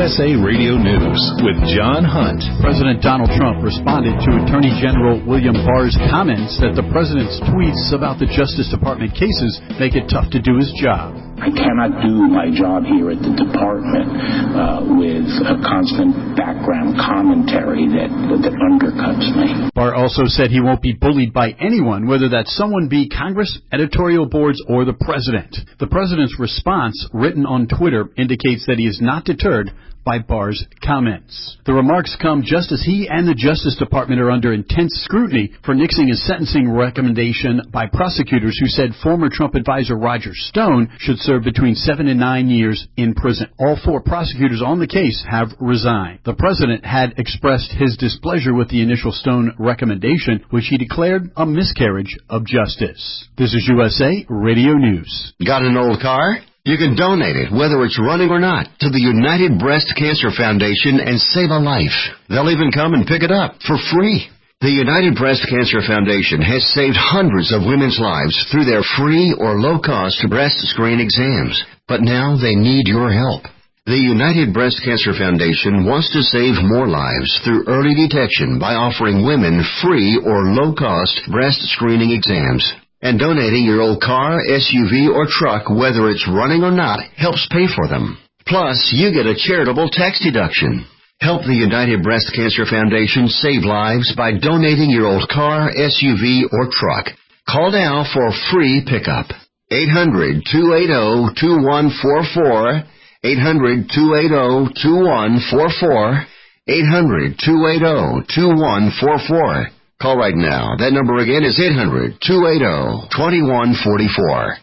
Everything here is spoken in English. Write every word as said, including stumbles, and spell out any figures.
S A Radio News with John Hunt. President Donald Trump responded to Attorney General William Barr's comments that the president's tweets about the Justice Department cases make it tough to do his job. I cannot do my job here at the department uh, with a constant background commentary that, that undercuts me. Barr also said he won't be bullied by anyone, whether that someone be Congress, editorial boards, or the president. The president's response, written on Twitter, indicates that he is not deterred by Barr's comments. The remarks come just as he and the Justice Department are under intense scrutiny for nixing a sentencing recommendation by prosecutors who said former Trump advisor Roger Stone should serve between seven and nine years in prison. All four prosecutors on the case have resigned. The president had expressed his displeasure with the initial Stone recommendation, which he declared a miscarriage of justice. This is U S A Radio News. Got an old car? You can donate it, whether it's running or not, to the United Breast Cancer Foundation and save a life. They'll even come and pick it up for free. The United Breast Cancer Foundation has saved hundreds of women's lives through their free or low-cost breast screen exams. But now they need your help. The United Breast Cancer Foundation wants to save more lives through early detection by offering women free or low-cost breast screening exams. And donating your old car, S U V, or truck, whether it's running or not, helps pay for them. Plus, you get a charitable tax deduction. Help the United Breast Cancer Foundation save lives by donating your old car, S U V, or truck. Call now for a free pickup. eight hundred, two eight zero, two one four four. eight hundred, two eight zero, two one four four. eight hundred, two eight zero, two one four four. Call right now. That number again is eight hundred, two eight zero, two one four four.